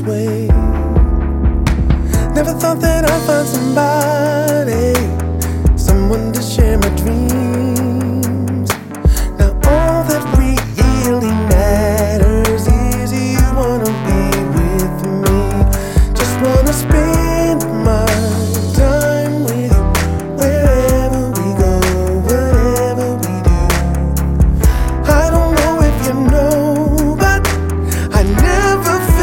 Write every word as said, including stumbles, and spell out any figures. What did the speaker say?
this way. Never thought that I'd find somebody, someone to share my dreams